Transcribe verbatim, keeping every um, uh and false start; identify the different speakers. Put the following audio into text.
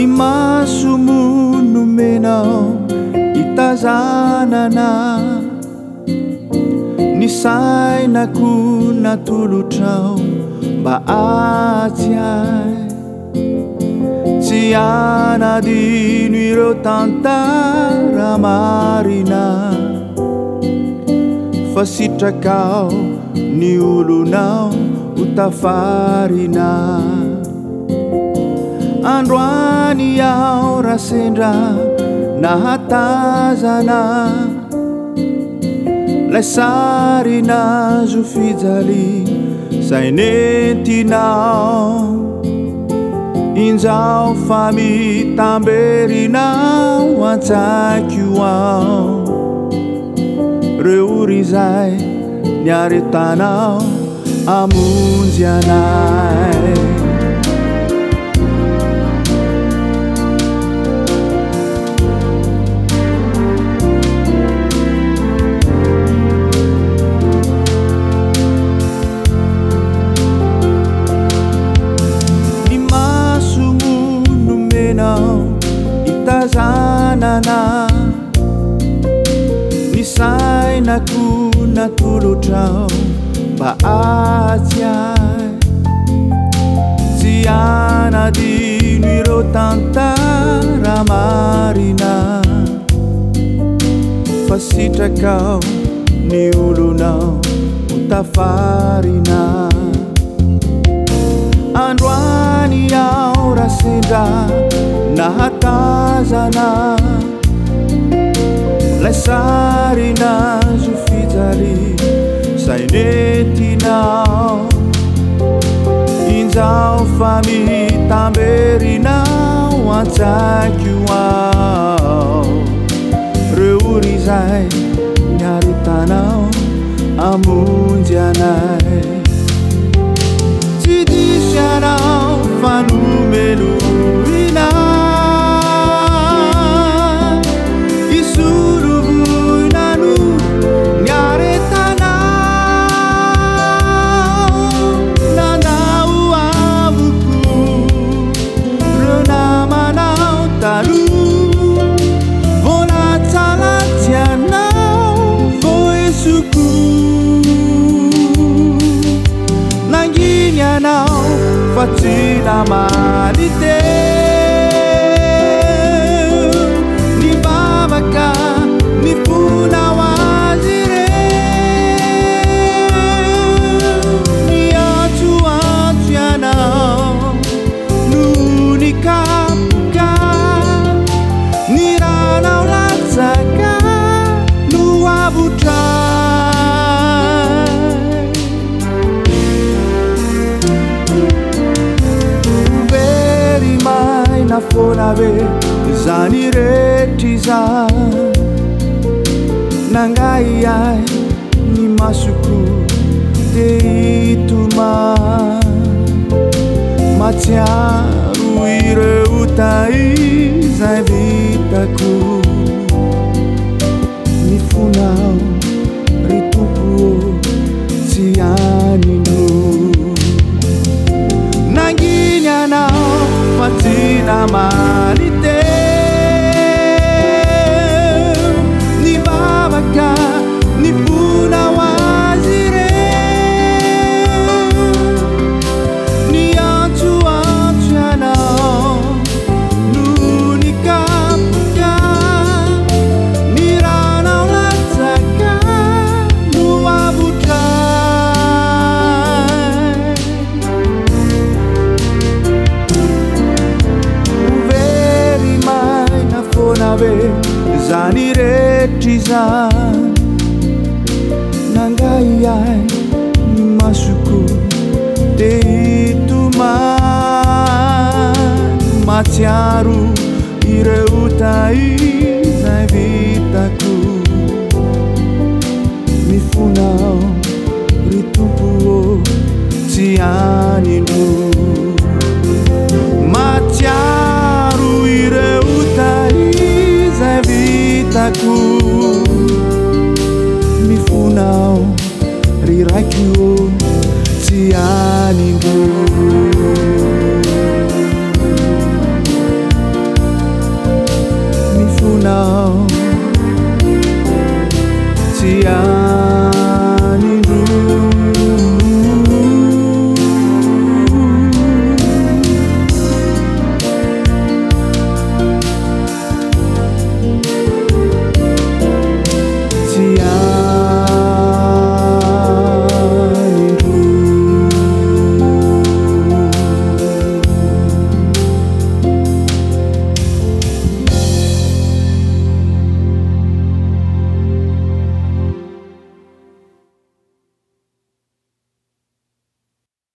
Speaker 1: Ny maso monomenao itazanana, ny sainako natolotrao mba atsiay. Tsy anadino ireo tantara marina, fa sitrakao ny olonao ho tafarina. Androany aho rasendra nahatazana, lay sarinazo fijaly zay nentinao. Inzao fa mitamberinao antsaiko ao, reo ory zay niaretanao amonjy anay. Itazanana, ny sainako natolotrao mba atsiay. Tsy anadino ireo tantara marina, fa sitrakao ny olonao ho tafarina. Androany aho rasendra nahatazana, lay sarinazo fijaly zay nentinao. Inzao fa mitamberinao antsaiko ao, reo ory zay niaretanao amonjy anay. Tsy disy anao fa nomelohina, fa tsy namaly teo. Ny vavaka ny fonao azy reo, ny antsoantso ianao no ny kapoka. Ny ranao latsaka no avotray. Nafona ve zany retry zany, nangai ay ny masoko te hitomany. Matsiaro ireo taizay vitako, ny fonao ry tompo tsy anino. Nanginy anao fa tsy namaly teo. Ny vavaka ny fonao azy reo, ny antsoantso ianao no ny kapoka. Ny ranao latsaka no avotray. Very maina fona ve zany retry zany, nangai ay ny masoko te hitomany. Matsiaro ireo taizay vitako, ny fonao ry tompo tsy anino. Matsiaro ireo taizay vitako,